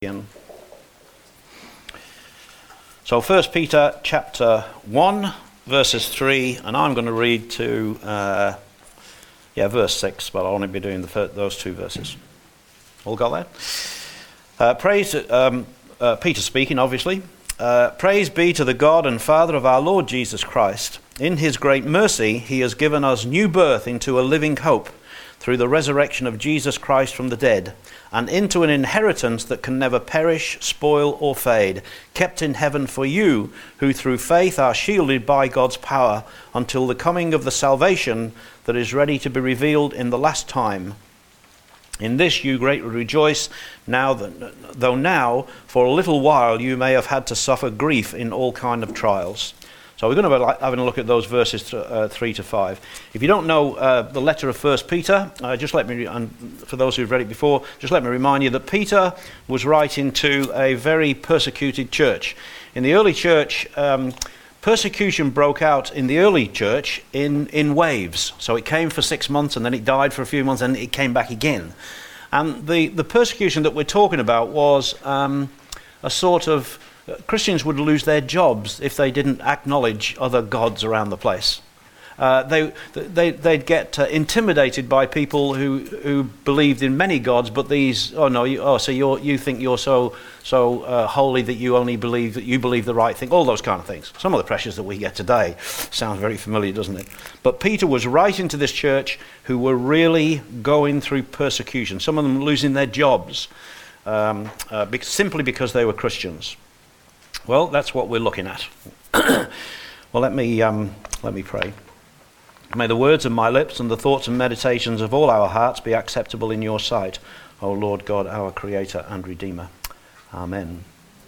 In. So 1 Peter chapter 1 verses 3, and I'm going to read to verse 6, but I'll only be doing those two verses. All got that? Peter speaking, obviously. Praise be to the God and Father of our Lord Jesus Christ. In his great mercy he has given us new birth into a living hope through the resurrection of Jesus Christ from the dead, and into an inheritance that can never perish, spoil, or fade, kept in heaven for you, who through faith are shielded by God's power until the coming of the salvation that is ready to be revealed in the last time. In this you greatly rejoice, though now, for a little while, you may have had to suffer grief in all kind of trials. So we're going to be having a look at those verses 3 to 5. If you don't know the letter of 1 Peter, just let me, and for those who've read it before, just let me remind you that Peter was writing to a very persecuted church. In the early church, persecution broke out in the early church in waves. So it came for 6 months, and then it died for a few months, and it came back again. And the persecution that we're talking about was a sort of... Christians would lose their jobs if they didn't acknowledge other gods around the place. They'd get intimidated by people who believed in many gods, but these, you think you're so holy that you only believe the right thing, all those kind of things. Some of the pressures that we get today sounds very familiar, doesn't it? But Peter was writing to this church who were really going through persecution, some of them losing their jobs simply because they were Christians. Well, that's what we're looking at. Well, let me pray. May the words of my lips and the thoughts and meditations of all our hearts be acceptable in your sight, O Lord God, our Creator and Redeemer. Amen.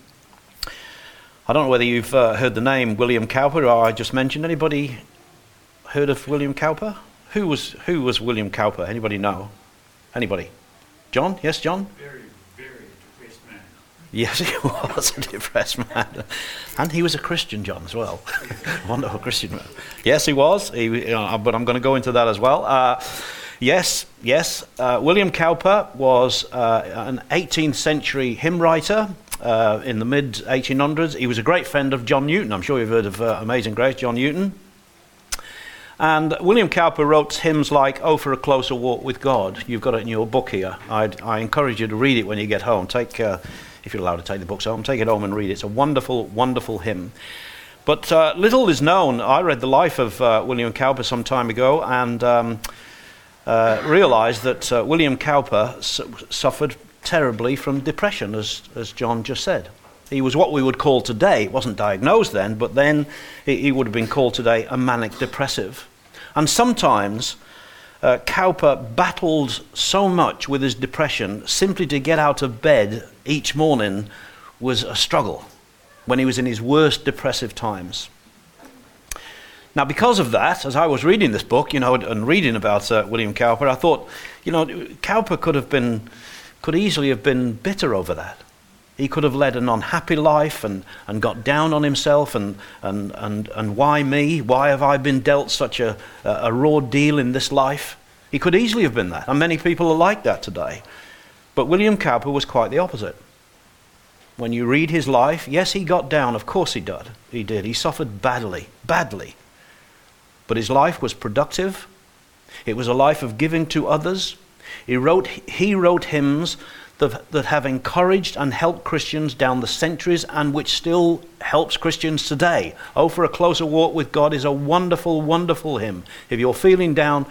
I don't know whether you've heard the name William Cowper, or I just mentioned. Anybody heard of William Cowper? Who was William Cowper? Anybody know? Anybody? John? Yes, John? Very depressed man. Yes, he was a depressed man. And he was a Christian, John, as well. Wonderful Christian man. Yes, he was. But I'm going to go into that as well. Yes. William Cowper was an 18th century hymn writer in the mid-1800s. He was a great friend of John Newton. I'm sure you've heard of Amazing Grace, John Newton. And William Cowper wrote hymns like "Oh, for a Closer Walk with God." You've got it in your book here. I encourage you to read it when you get home. If you're allowed to take the books home, take it home and read it. It's a wonderful, wonderful hymn. But little is known. I read the life of William Cowper some time ago and realized that William Cowper suffered terribly from depression, as John just said. He was what we would call today, it wasn't diagnosed then, but then he would have been called today a manic depressive. And sometimes Cowper battled so much with his depression, simply to get out of bed each morning was a struggle when he was in his worst depressive times. Now, because of that, as I was reading this book, and reading about William Cowper, I thought, Cowper could easily have been bitter over that. He could have led an unhappy life and got down on himself and why me? Why have I been dealt such a raw deal in this life? He could easily have been that, and many people are like that today. But William Cowper was quite the opposite. When you read his life, yes, he got down, of course he did. He suffered badly. But his life was productive. It was a life of giving to others. He wrote hymns that have encouraged and helped Christians down the centuries and which still helps Christians today. "Oh, for a Closer Walk with God" is a wonderful, wonderful hymn. If you're feeling down,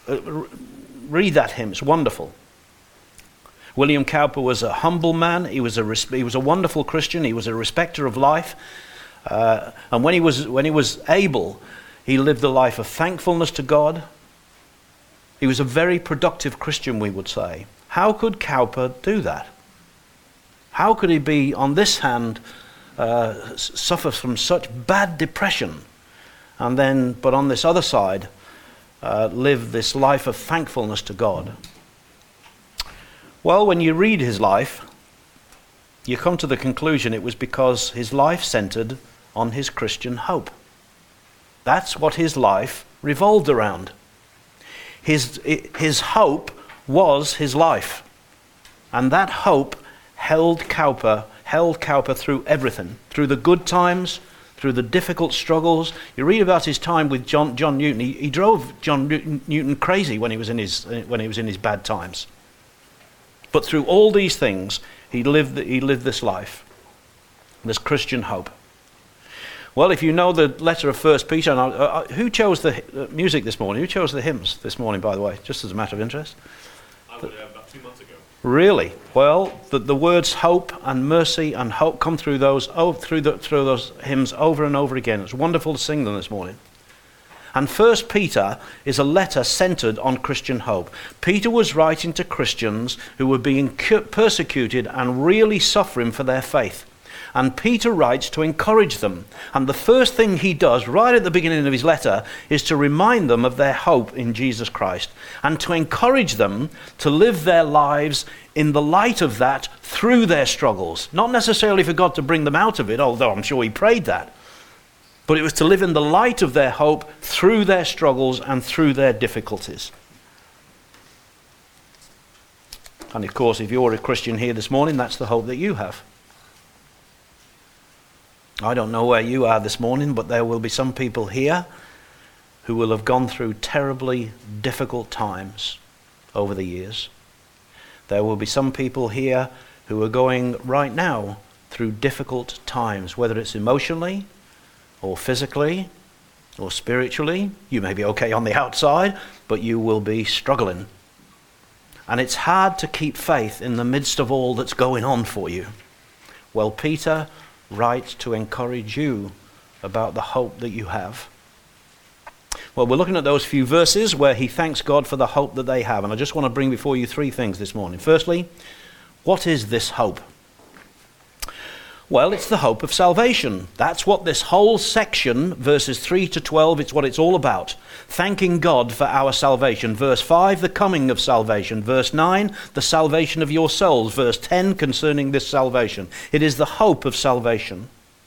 read that hymn. It's wonderful. William Cowper was a humble man. He was a wonderful Christian. He was a respecter of life. And when he was able, he lived a life of thankfulness to God. He was a very productive Christian, we would say. How could Cowper do that? How could he be, on this hand, suffer from such bad depression, but on this other side, live this life of thankfulness to God? Well, when you read his life, you come to the conclusion it was because his life centered on his Christian hope. That's what his life revolved around. His hope was his life. And that hope held Cowper through everything, through the good times, through the difficult struggles. You read about his time with John Newton. He drove John Newton crazy when he was in his bad times. But through all these things, he lived this life, this Christian hope. Well, if you know the letter of 1 Peter, who chose the music this morning? Who chose the hymns this morning, by the way, just as a matter of interest? I would have about 2 months ago. Really? Well, the words hope and mercy and hope come through those hymns over and over again. It's wonderful to sing them this morning. And 1 Peter is a letter centered on Christian hope. Peter was writing to Christians who were being persecuted and really suffering for their faith. And Peter writes to encourage them. And the first thing he does right at the beginning of his letter is to remind them of their hope in Jesus Christ and to encourage them to live their lives in the light of that through their struggles. Not necessarily for God to bring them out of it, although I'm sure he prayed that. But it was to live in the light of their hope through their struggles and through their difficulties. And of course, if you're a Christian here this morning, that's the hope that you have. I don't know where you are this morning, but there will be some people here who will have gone through terribly difficult times over the years. There will be some people here who are going right now through difficult times, whether it's emotionally or physically or spiritually. You may be okay on the outside, but you will be struggling. And it's hard to keep faith in the midst of all that's going on for you. Well, Peter writes to encourage you about the hope that you have. Well, we're looking at those few verses where he thanks God for the hope that they have. And I just want to bring before you three things this morning. Firstly, what is this hope? Well, it's the hope of salvation. That's what this whole section, verses 3 to 12, it's what it's all about. Thanking God for our salvation. Verse 5, the coming of salvation. Verse 9, the salvation of your souls. Verse 10, concerning this salvation. It is the hope of salvation.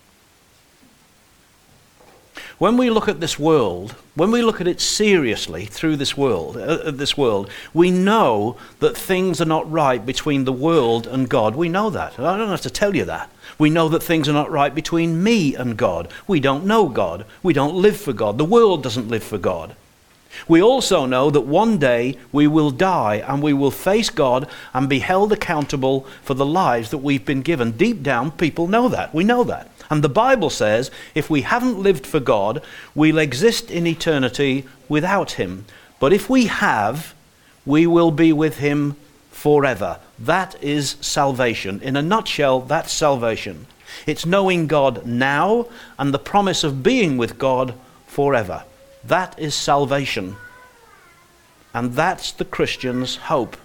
When we look at this world, when we look at it seriously through this world, we know that things are not right between the world and God. We know that. I don't have to tell you that. We know that things are not right between me and God. We don't know God. We don't live for God. The world doesn't live for God. We also know that one day we will die and we will face God and be held accountable for the lives that we've been given. Deep down, people know that. We know that. And the Bible says if we haven't lived for God, we'll exist in eternity without him. But if we have, we will be with him forever. That is salvation. In a nutshell, that's salvation. It's knowing God now and the promise of being with God forever. That is salvation. And that's the Christian's hope.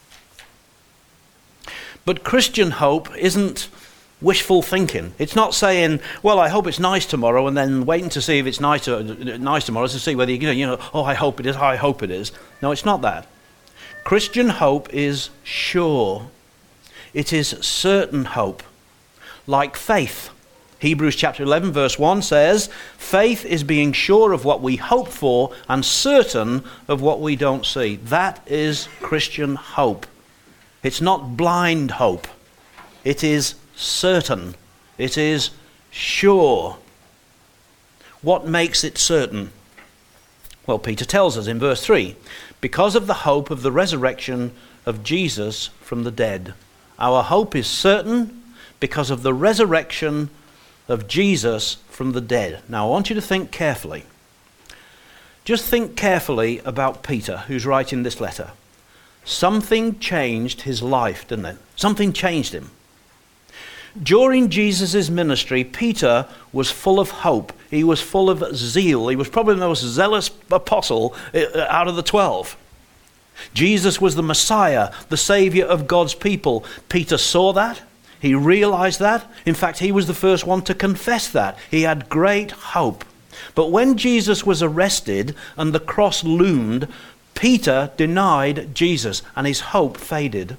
But Christian hope isn't wishful thinking. It's not saying, well, I hope it's nice tomorrow, and then waiting to see if it's nice tomorrow to see whether oh, I hope it is, I hope it is. No, it's not that. Christian hope is sure. It is certain hope, like faith. Hebrews chapter 11 verse 1 says, faith is being sure of what we hope for and certain of what we don't see. That is Christian hope. It's not blind hope. It is certain. It is sure. What makes it certain? Well, Peter tells us in verse 3, because of the hope of the resurrection of Jesus from the dead. Our hope is certain because of the resurrection of Jesus from the dead. Now, I want you to think carefully. Just think carefully about Peter, who's writing this letter. Something changed his life, didn't it? Something changed him. During Jesus' ministry, Peter was full of hope. He was full of zeal. He was probably the most zealous apostle out of the 12. Jesus was the Messiah, the Savior of God's people. Peter saw that. He realized that. In fact, he was the first one to confess that. He had great hope. But when Jesus was arrested and the cross loomed, Peter denied Jesus and his hope faded.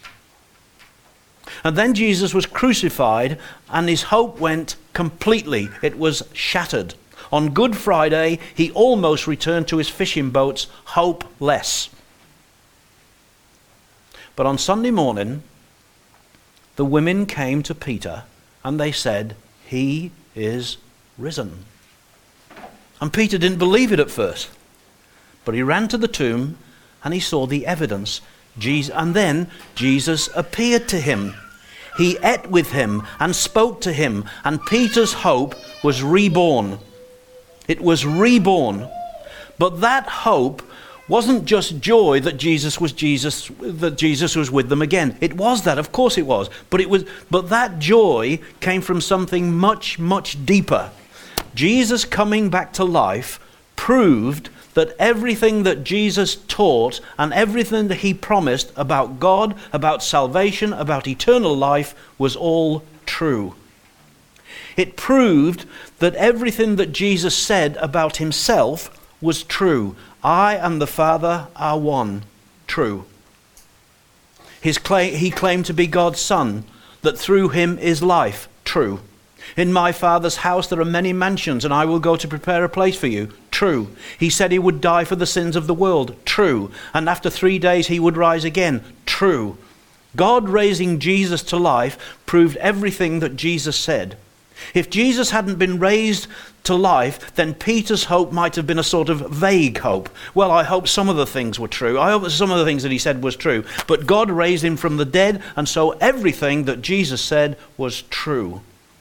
And then Jesus was crucified and his hope went completely. It was shattered. On Good Friday, he almost returned to his fishing boats hopeless. But on Sunday morning, the women came to Peter and they said, "He is risen." And Peter didn't believe it at first. But he ran to the tomb and he saw the evidence. And then Jesus appeared to him. He ate with him and spoke to him, and Peter's hope was reborn. It was reborn. But that hope wasn't just joy that Jesus was with them again. It was that, of course it was. But that joy came from something much, much deeper. Jesus coming back to life proved that everything that Jesus taught and everything that he promised about God, about salvation, about eternal life was all true. It proved that everything that Jesus said about himself was true. I and the Father are one. True. He claimed to be God's Son, that through him is life. True. In my Father's house there are many mansions, and I will go to prepare a place for you. True. He said he would die for the sins of the world. True. And after 3 days he would rise again. True. God raising Jesus to life proved everything that Jesus said. If Jesus hadn't been raised to life, then Peter's hope might have been a sort of vague hope. Well, I hope some of the things were true. I hope some of the things that he said was true. But God raised him from the dead, and so everything that Jesus said was true.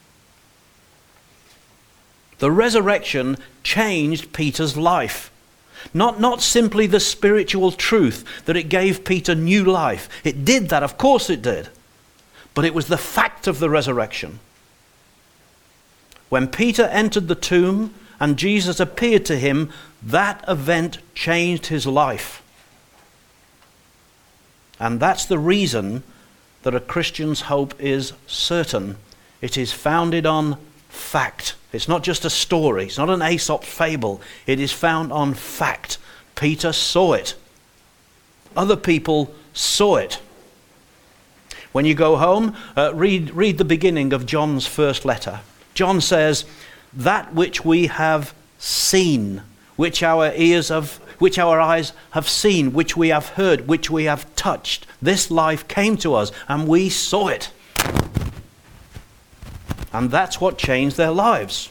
The resurrection changed Peter's life. Not simply the spiritual truth that it gave Peter new life. It did that, of course it did. But it was the fact of the resurrection. When Peter entered the tomb and Jesus appeared to him, that event changed his life. And that's the reason that a Christian's hope is certain. It is founded on fact. It's not just a story. It's not an Aesop's fable. It is found on fact. Peter saw it. Other people saw it. When you go home, read the beginning of John's first letter. John says, "That which we have seen, which our eyes have seen, which we have heard, which we have touched. This life came to us, and we saw it." And that's what changed their lives.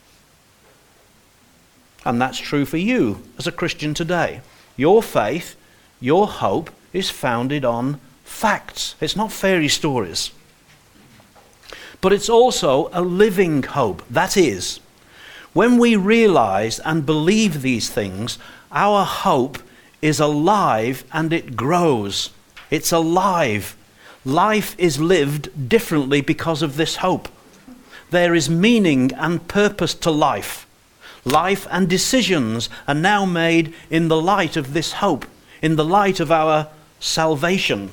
And that's true for you as a Christian today. Your faith, your hope is founded on facts. It's not fairy stories. But it's also a living hope. That is, when we realize and believe these things, our hope is alive and it grows. It's alive. Life is lived differently because of this hope. There is meaning and purpose to life. Life and decisions are now made in the light of this hope, in the light of our salvation.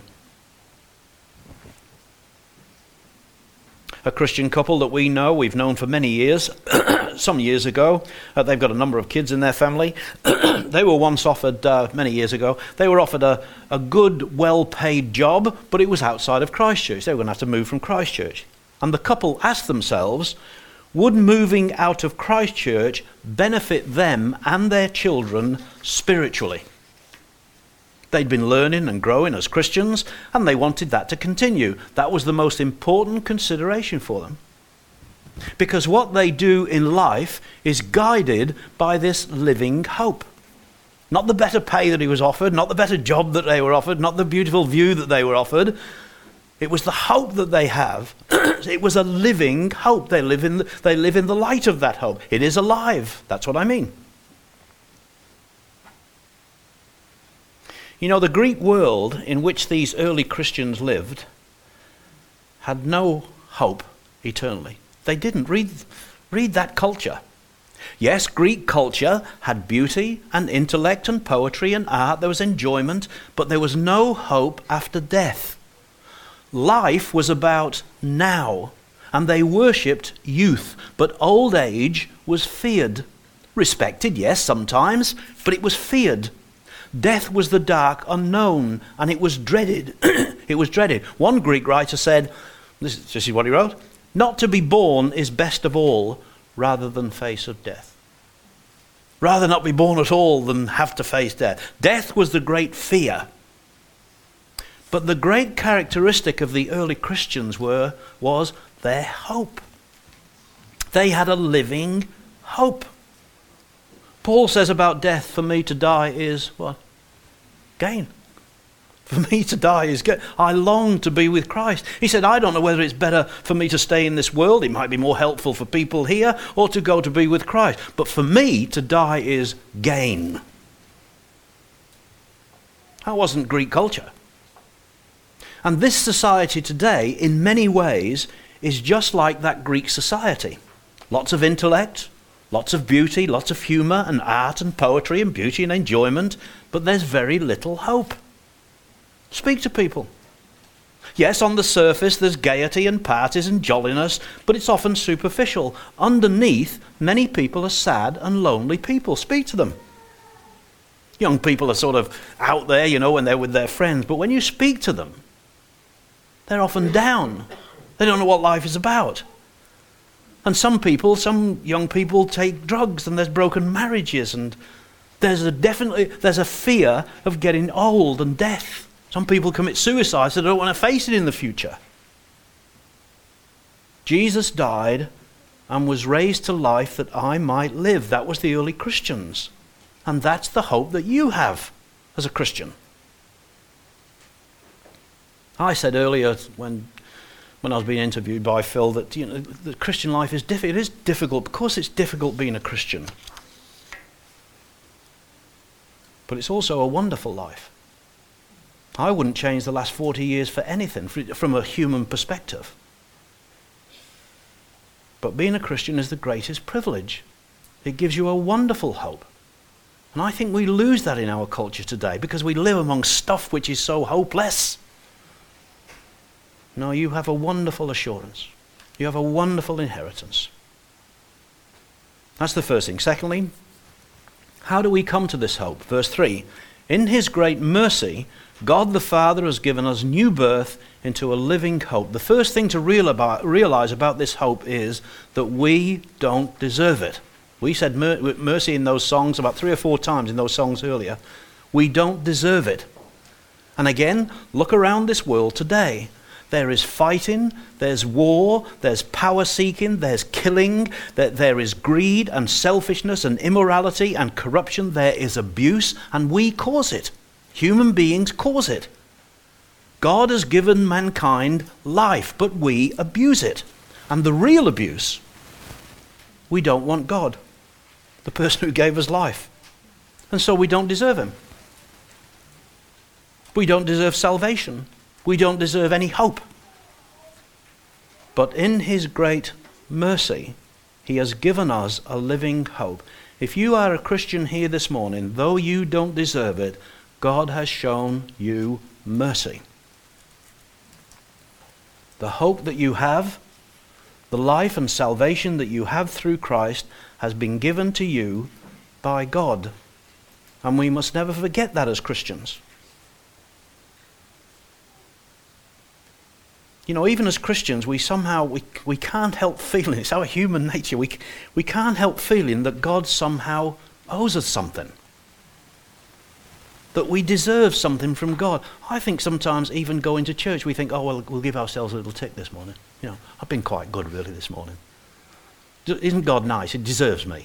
A Christian couple that we've known for many years, some years ago, they've got a number of kids in their family. They were once offered, many years ago, they were offered a good, well-paid job, but it was outside of Christchurch. They were going to have to move from Christchurch. And the couple asked themselves, would moving out of Christchurch benefit them and their children spiritually? They'd been learning and growing as Christians, and they wanted that to continue. That was the most important consideration for them. Because what they do in life is guided by this living hope. Not the better pay that he was offered, not the better job that they were offered, not the beautiful view that they were offered. It was the hope that they have. It was a living hope. They live in the light of that hope. It is alive. That's what I mean. You know, the Greek world in which these early Christians lived had no hope eternally. They didn't. Read that culture. Yes, Greek culture had beauty and intellect and poetry and art. There was enjoyment, but there was no hope after death. Life was about now, and they worshipped youth, but old age was feared. Respected, yes, sometimes, but it was feared. Death was the dark unknown, and it was dreaded. It was dreaded. One Greek writer said, this is what he wrote, "Not to be born is best of all, rather than face of death." Rather not be born at all than have to face death. Death was the great fear. But the great characteristic of the early Christians was their hope. They had a living hope. Paul says about death, for me to die is what? Gain. For me to die is gain. I long to be with Christ. He said, I don't know whether it's better for me to stay in this world. It might be more helpful for people here, or to go to be with Christ. But for me to die is gain. That wasn't Greek culture. And this society today, in many ways, is just like that Greek society. Lots of intellect, lots of beauty, lots of humour and art and poetry and beauty and enjoyment, but there's very little hope. Speak to people. Yes, on the surface there's gaiety and parties and jolliness, but it's often superficial. Underneath, many people are sad and lonely people. Speak to them. Young people are sort of out there, when they're with their friends, but when you speak to them, they're often down. They don't know what life is about. And some young people take drugs, and there's broken marriages, and there's a fear of getting old and death. Some people commit suicide, so they don't want to face it in the future. Jesus died and was raised to life that I might live. That was the early Christians. And that's the hope that you have as a Christian. I said earlier when I was being interviewed by Phil that the Christian life is difficult. It is difficult. Of course it's difficult being a Christian. But it's also a wonderful life. I wouldn't change the last 40 years for anything from a human perspective. But being a Christian is the greatest privilege. It gives you a wonderful hope. And I think we lose that in our culture today because we live among stuff which is so hopeless. No, you have a wonderful assurance. You have a wonderful inheritance. That's the first thing. Secondly, how do we come to this hope? Verse 3, in his great mercy, God the Father has given us new birth into a living hope. The first thing to realize about this hope is that we don't deserve it. We said mercy in those songs about 3 or 4 times in those songs earlier. We don't deserve it. And again, look around this world today. There is fighting, there's war, there's power seeking, there's killing, there is greed and selfishness and immorality and corruption. There is abuse, and we cause it. Human beings cause it. God has given mankind life, but we abuse it. And the real abuse, we don't want God, the person who gave us life. And so we don't deserve him. We don't deserve salvation. We don't deserve any hope. But in his great mercy, he has given us a living hope. If you are a Christian here this morning, though you don't deserve it, God has shown you mercy. The hope that you have, the life and salvation that you have through Christ has been given to you by God. And we must never forget that as Christians. Even as Christians, we can't help feeling, it's our human nature, we can't help feeling that God somehow owes us something. That we deserve something from God. I think sometimes even going to church, we think, we'll give ourselves a little tick this morning. I've been quite good really this morning. Isn't God nice? He deserves me.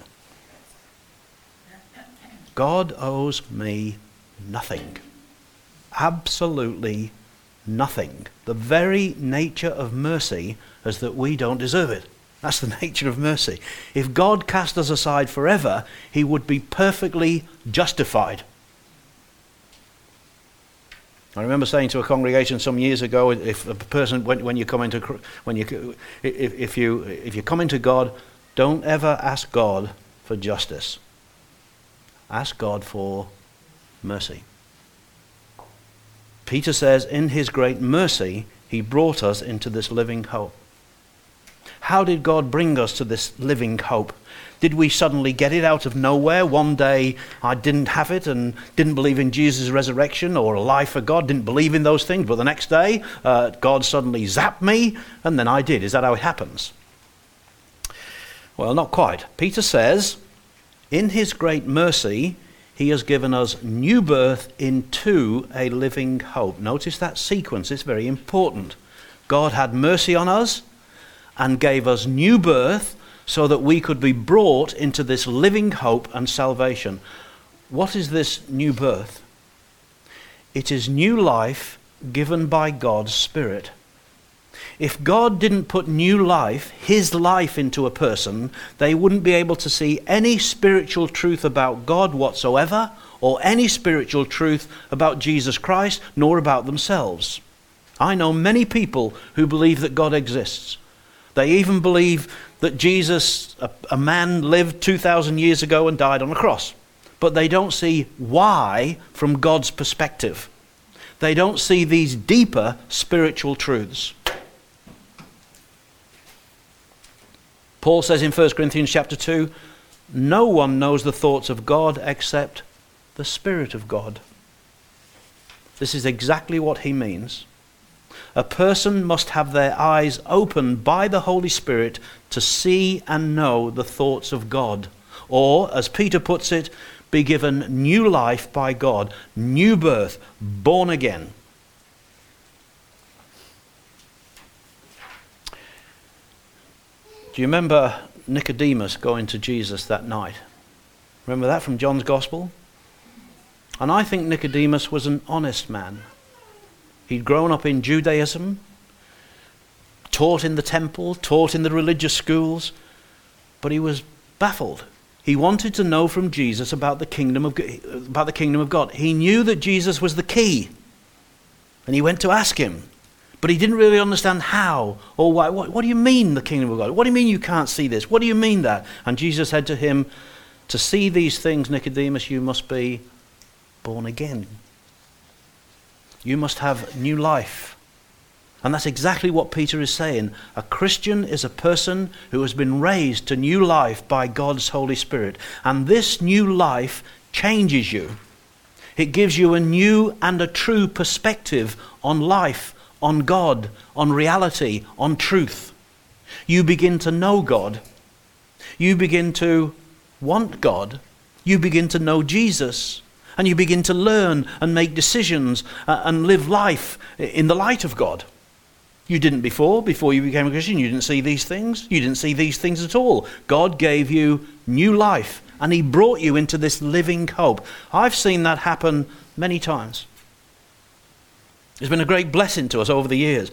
God owes me nothing. Absolutely nothing. The very nature of mercy is that we don't deserve it. That's the nature of mercy. If God cast us aside forever, he would be perfectly justified. I remember saying to a congregation some years ago, if a person when you come into if you come into God, don't ever ask God for justice. Ask God for mercy. Peter says, in his great mercy, he brought us into this living hope. How did God bring us to this living hope? Did we suddenly get it out of nowhere? One day I didn't have it and didn't believe in Jesus' resurrection or a life for God, didn't believe in those things, but the next day God suddenly zapped me and then I did. Is that how it happens? Well, not quite. Peter says, in his great mercy, he has given us new birth into a living hope. Notice that sequence, it's very important. God had mercy on us and gave us new birth so that we could be brought into this living hope and salvation. What is this new birth? It is new life given by God's Spirit. If God didn't put new life, his life, into a person, they wouldn't be able to see any spiritual truth about God whatsoever, or any spiritual truth about Jesus Christ, nor about themselves. I know many people who believe that God exists. They even believe that Jesus, a man, lived 2,000 years ago and died on a cross. But they don't see why from God's perspective. They don't see these deeper spiritual truths. Paul says in 1 Corinthians chapter 2, no one knows the thoughts of God except the Spirit of God. This is exactly what he means. A person must have their eyes opened by the Holy Spirit to see and know the thoughts of God. Or, as Peter puts it, be given new life by God, new birth, born again. Do you remember Nicodemus going to Jesus that night? Remember that from John's Gospel? And I think Nicodemus was an honest man. He'd grown up in Judaism, taught in the temple, taught in the religious schools, but he was baffled. He wanted to know from Jesus about the kingdom of God. He knew that Jesus was the key, and he went to ask him. But he didn't really understand how or why. What do you mean, the kingdom of God? What do you mean you can't see this? What do you mean that? And Jesus said to him, to see these things, Nicodemus, you must be born again. You must have new life. And that's exactly what Peter is saying. A Christian is a person who has been raised to new life by God's Holy Spirit. And this new life changes you. It gives you a new and a true perspective on life, on God, on reality, on truth. You begin to know God. You begin to want God. You begin to know Jesus. And you begin to learn and make decisions and live life in the light of God. You didn't before you became a Christian. You didn't see these things. You didn't see these things at all. God gave you new life and he brought you into this living hope. I've seen that happen many times. It's been a great blessing to us over the years.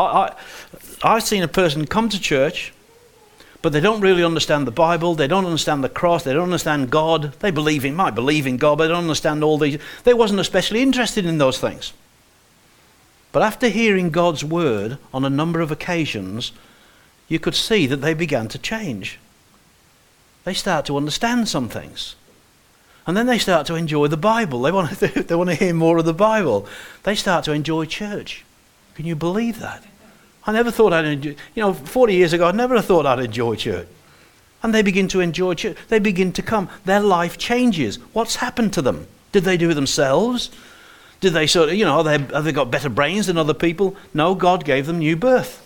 I've seen a person come to church, but they don't really understand the Bible. They don't understand the cross. They don't understand God. They might believe in God, but they don't understand all these. They wasn't especially interested in those things. But after hearing God's word on a number of occasions, you could see that they began to change. They start to understand some things. And then they start to enjoy the Bible. They want to hear more of the Bible. They start to enjoy church. Can you believe that? I never thought I'd enjoy, 40 years ago, I never thought I'd enjoy church. And they begin to enjoy church. They begin to come. Their life changes. What's happened to them? Did they do it themselves? Did they have they got better brains than other people? No, God gave them new birth.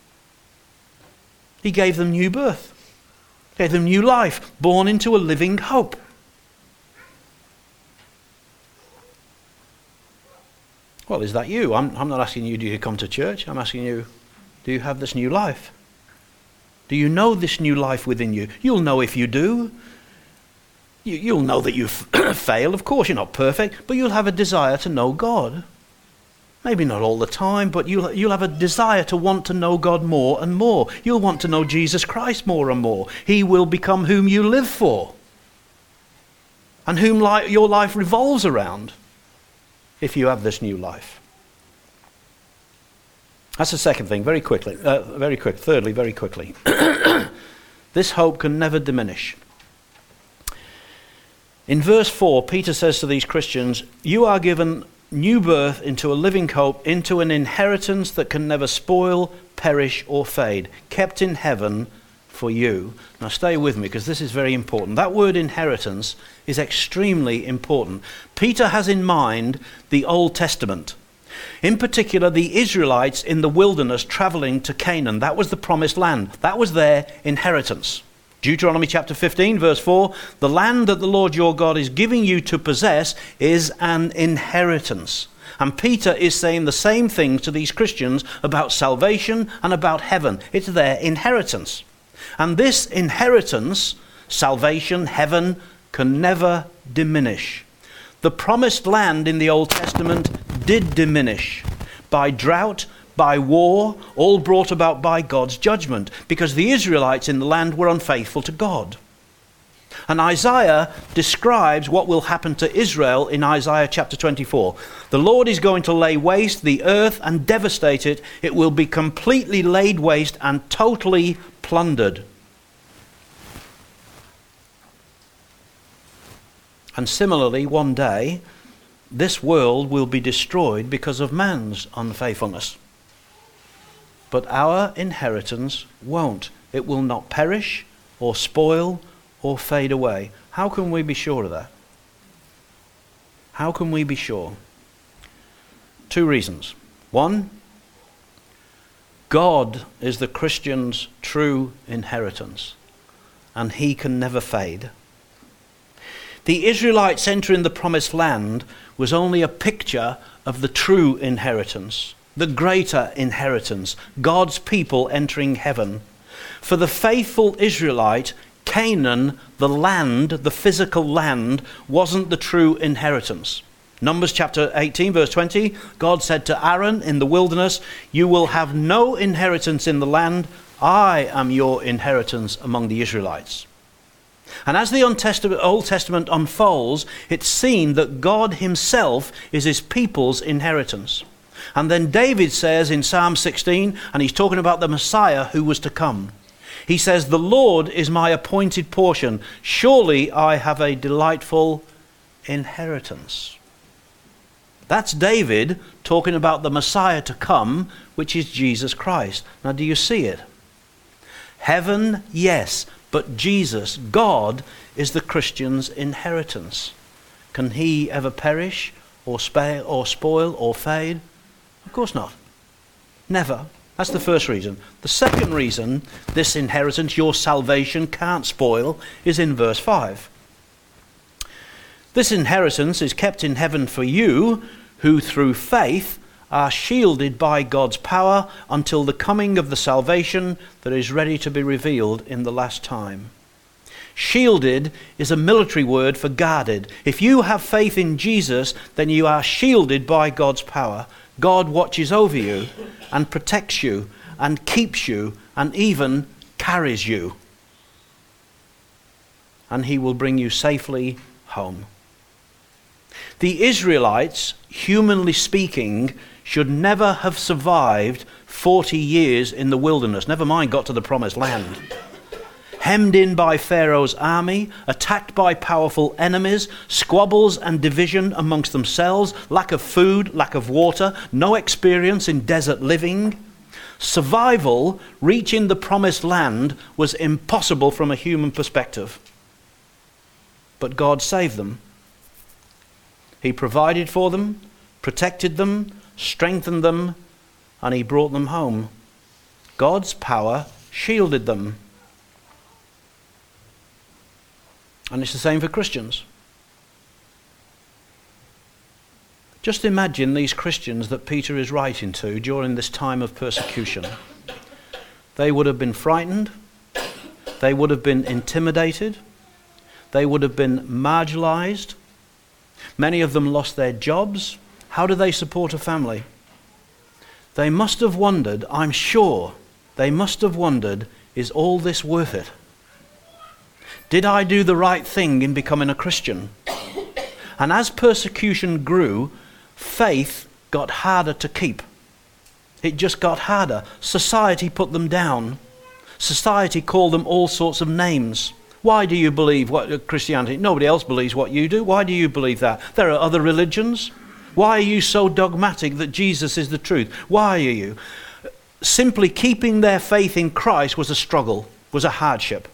He gave them new birth. Gave them new life, born into a living hope. Well, is that you? I'm not asking you, do you come to church? I'm asking you, do you have this new life? Do you know this new life within you? You'll know if you do. You'll know that you've failed. Of course, you're not perfect, but you'll have a desire to know God. Maybe not all the time, but you'll have a desire to want to know God more and more. You'll want to know Jesus Christ more and more. He will become whom you live for and whom your life revolves around if you have this new life. That's the second thing, very quickly. Thirdly, very quickly. This hope can never diminish. In verse 4, Peter says to these Christians, you are given new birth into a living hope, into an inheritance that can never spoil, perish, or fade, kept in heaven for you. Now stay with me because this is very important. That word inheritance is extremely important. Peter has in mind the Old Testament. In particular, the Israelites in the wilderness traveling to Canaan. That was the promised land. That was their inheritance. Deuteronomy chapter 15, verse 4, the land that the Lord your God is giving you to possess is an inheritance. And Peter is saying the same thing to these Christians about salvation and about heaven. It's their inheritance. And this inheritance, salvation, heaven, can never diminish. The promised land in the Old Testament did diminish by drought, by war, all brought about by God's judgment, because the Israelites in the land were unfaithful to God. And Isaiah describes what will happen to Israel in Isaiah chapter 24. The Lord is going to lay waste the earth and devastate it. It will be completely laid waste and totally plundered. And similarly, one day, this world will be destroyed because of man's unfaithfulness. But our inheritance won't. It will not perish or spoil or fade away. How can we be sure of that? How can we be sure? 2 reasons. 1, God is the Christian's true inheritance, and he can never fade. The Israelites entering the promised land was only a picture of the true inheritance, the greater inheritance, God's people entering heaven. For the faithful Israelite, Canaan, the land, the physical land, wasn't the true inheritance. Numbers chapter 18, verse 20, God said to Aaron in the wilderness, you will have no inheritance in the land. I am your inheritance among the Israelites. And as the Old Testament unfolds, it's seen that God himself is his people's inheritance. And then David says in Psalm 16, and he's talking about the Messiah who was to come. He says, the Lord is my appointed portion. Surely I have a delightful inheritance. That's David talking about the Messiah to come, which is Jesus Christ. Now, do you see it? Heaven, yes, but Jesus, God, is the Christian's inheritance. Can he ever perish or spoil or fade? Of course not. Never. That's the first reason. The second reason this inheritance, your salvation, can't spoil is in verse 5. This inheritance is kept in heaven for you, who through faith are shielded by God's power until the coming of the salvation that is ready to be revealed in the last time. Shielded is a military word for guarded. If you have faith in Jesus, then you are shielded by God's power. God watches over you and protects you and keeps you and even carries you. And he will bring you safely home. The Israelites, humanly speaking, should never have survived 40 years in the wilderness, never mind got to the promised land. Hemmed in by Pharaoh's army, attacked by powerful enemies, squabbles and division amongst themselves, lack of food, lack of water, no experience in desert living. Survival, reaching the promised land, was impossible from a human perspective. But God saved them. He provided for them, protected them, strengthened them, and he brought them home. God's power shielded them. And it's the same for Christians. Just imagine these Christians that Peter is writing to during this time of persecution. They would have been frightened. They would have been intimidated. They would have been marginalized. Many of them lost their jobs. How do they support a family? They must have wondered, I'm sure, they must have wondered, is all this worth it? Did I do the right thing in becoming a Christian? And as persecution grew, faith got harder to keep. It just got harder. Society put them down. Society called them all sorts of names. Why do you believe what Christianity? Nobody else believes what you do. Why do you believe that? There are other religions. Why are you so dogmatic that Jesus is the truth? Why are you? Simply keeping their faith in Christ was a struggle, was a hardship.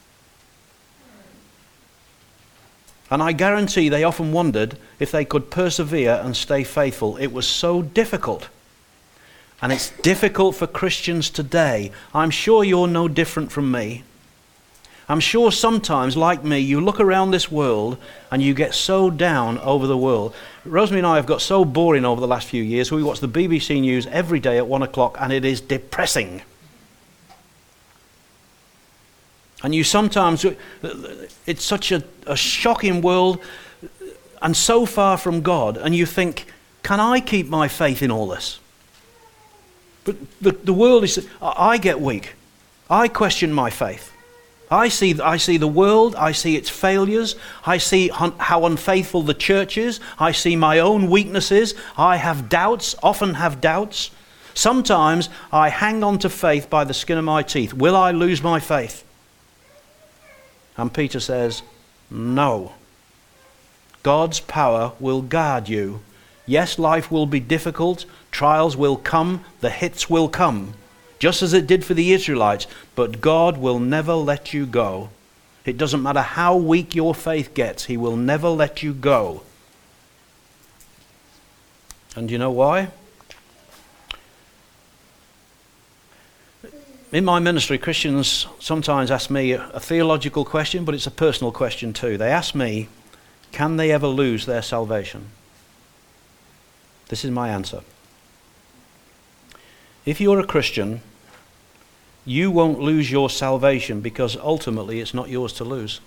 And I guarantee they often wondered if they could persevere and stay faithful. It was so difficult. And it's difficult for Christians today. I'm sure you're no different from me. I'm sure sometimes, like me, you look around this world and you get so down over the world. Rosemary and I have got so boring over the last few years. We watch the BBC News every day at 1 o'clock and it is depressing. And you sometimes, it's such a shocking world and so far from God, and you think, can I keep my faith in all this? But the world is, I get weak. I question my faith. I see the world, I see its failures, I see how unfaithful the church is, I see my own weaknesses, I have doubts, often have doubts. Sometimes I hang on to faith by the skin of my teeth. Will I lose my faith? And Peter says, no. God's power will guard you. Yes, life will be difficult, trials will come, the hits will come, just as it did for the Israelites, but God will never let you go. It doesn't matter how weak your faith gets, he will never let you go. And you know why? In my ministry, Christians sometimes ask me a theological question, but it's a personal question too. They ask me, can they ever lose their salvation? This is my answer. If you're a Christian, you won't lose your salvation because ultimately it's not yours to lose.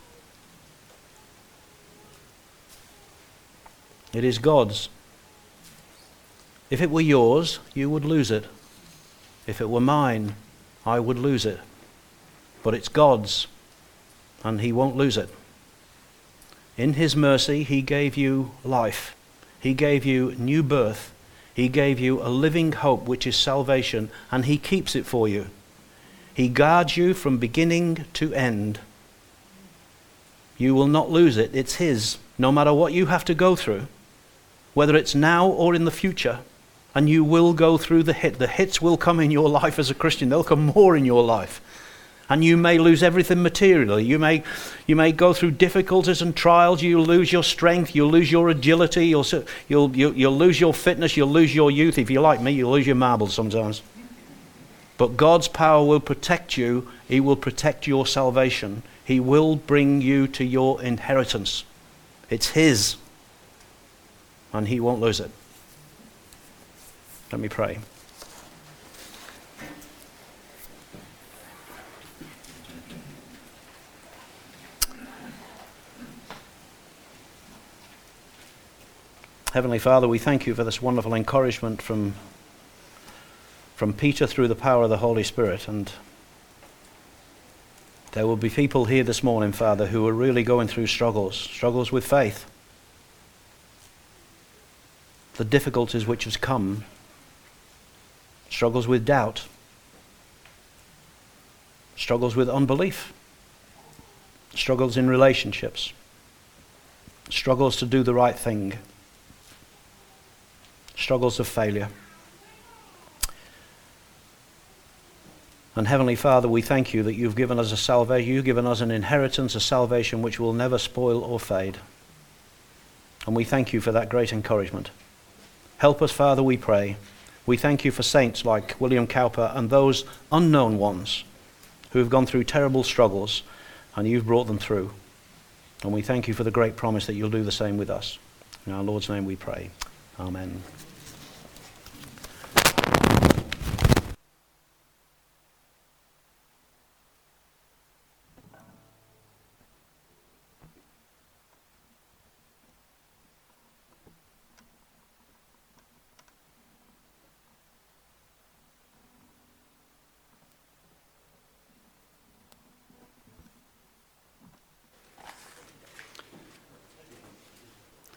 It is God's. If it were yours, you would lose it. If it were mine, I would lose it. But it's God's, and he won't lose it. In his mercy, he gave you life. He gave you new birth. He gave you a living hope, which is salvation, and he keeps it for you. He guards you from beginning to end. You will not lose it. It's his, no matter what you have to go through, whether it's now or in the future. And you will go through the hit. The hits will come in your life as a Christian. They'll come more in your life. And you may lose everything materially. You may go through difficulties and trials. You'll lose your strength. You'll lose your agility. You'll lose your fitness. You'll lose your youth. If you're like me, you'll lose your marbles sometimes. But God's power will protect you. He will protect your salvation. He will bring you to your inheritance. It's his. And he won't lose it. Let me pray. Heavenly Father, we thank you for this wonderful encouragement from Peter through the power of the Holy Spirit. And there will be people here this morning, Father, who are really going through struggles with faith. The difficulties which has come, struggles with doubt, struggles with unbelief, struggles in relationships, struggles to do the right thing, struggles of failure. And Heavenly Father, we thank you that you've given us a salvation, you've given us an inheritance, a salvation which will never spoil or fade. And we thank you for that great encouragement. Help us, Father, we pray. We thank you for saints like William Cowper and those unknown ones who have gone through terrible struggles and you've brought them through. And we thank you for the great promise that you'll do the same with us. In our Lord's name we pray. Amen.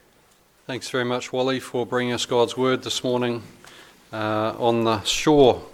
Thanks very much, Wally, for bringing us God's word this morning on the shore